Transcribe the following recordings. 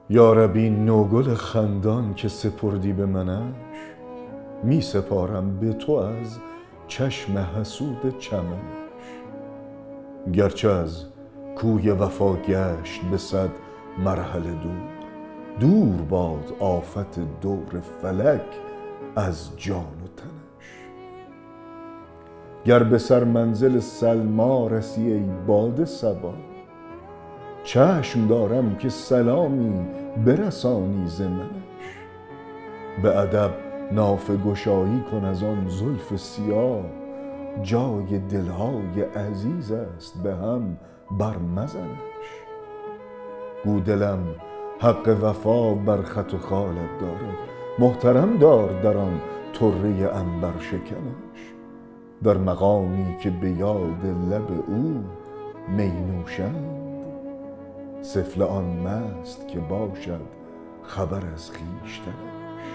یاربی نوگل خندان که سپردی به منش، می سپارم به تو از چشم حسود چمنش. گرچه از کوی وفا گشت به صد مرحله دور باد آفت دور فلک از جان و تنش. گر به سر منزل سلمی رسی ای باد صبا، چشم دارم که سلامی برسانی ز منش. به ادب نافه گشایی کن از آن زلف سیاه، جای دلهای عزیز است به هم بر مزنش. گو دلم حق وفا بر خط و خالت دارد، محترم دار در آن طره عنبر شکنش. در مقامی که به یاد لب او می نوشند، سفله آن مست که باشد خبر از خویشتنش.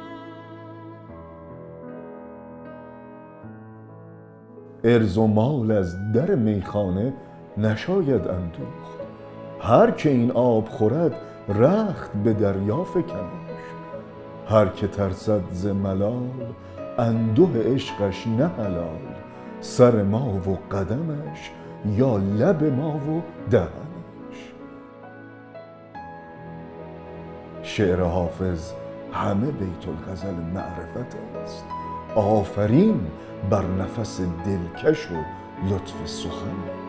عرض و مال از در میخانه نشاید اندوخت، هر که این آب خورد رخت به دریا فکنش. هر که ترسد ز ملال انده عشقش نه حلال، سر ما و قدمش یا لب ما و دهنش. شعر حافظ همه بیت الغزل معرفت است، آفرین بر نفس دلکش و لطف سخنش.